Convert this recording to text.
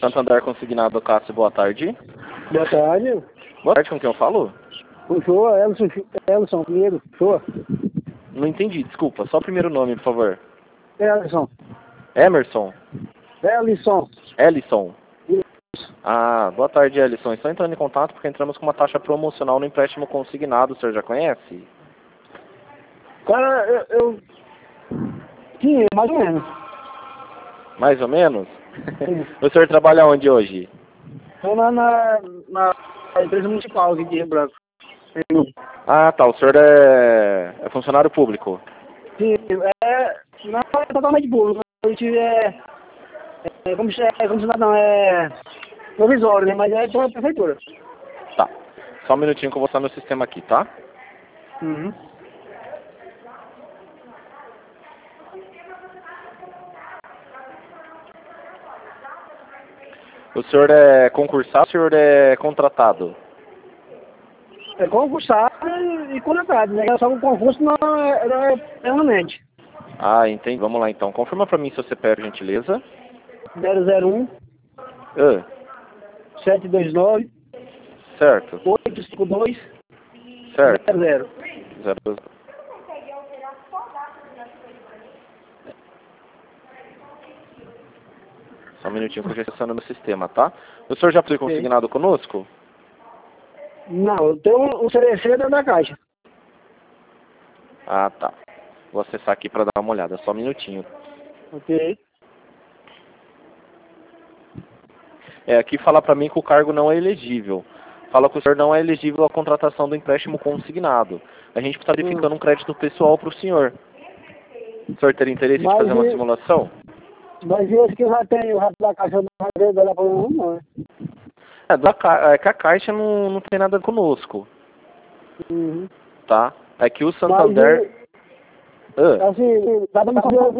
Santander Consignado Cássio, boa tarde. Boa tarde. Boa tarde, com quem eu falo? O senhor, Elson Pinheiro, senhor? Não entendi, desculpa. Só o primeiro nome, por favor. Elson. Emerson? Ellison. Ellison? Isso. Ah, boa tarde, Ellison. Estou entrando em contato porque entramos com uma taxa promocional no empréstimo consignado. O senhor já conhece? Cara, Sim, mais ou menos. Mais ou menos? Sim. O senhor trabalha onde hoje? Estou na empresa municipal aqui de Rio Branco. Ah, tá. O senhor é funcionário público? Sim, não é totalmente público. A gente é provisório, né? Mas é pela prefeitura. Tá. Só um minutinho que eu vou estar no sistema aqui, tá? Uhum. O senhor é concursado, o senhor é contratado? É concursado e contratado, né? Só que o concurso não é permanente. Ah, entendi. Vamos lá então. Confirma pra mim seu CPF, por gentileza. 001 Ah, 729 certo. 852 Certo. 00. Zero. Só um minutinho que eu já estou no sistema, tá? O senhor já foi consignado conosco? Não, eu tenho o CDC dentro da caixa. Ah, tá. Vou acessar aqui para dar uma olhada. Só um minutinho. Ok. Aqui fala para mim que o cargo não é elegível. Fala que o senhor não é elegível à contratação do empréstimo consignado. A gente está verificando um crédito pessoal para o senhor. O senhor teria interesse de fazer uma simulação? Mas esse que eu já tenho, o rato da caixa, eu não vai dar para um, não, né? É que a Caixa não tem nada conosco, Uhum. tá? É que o Santander... Mas, assim, dá para me fazer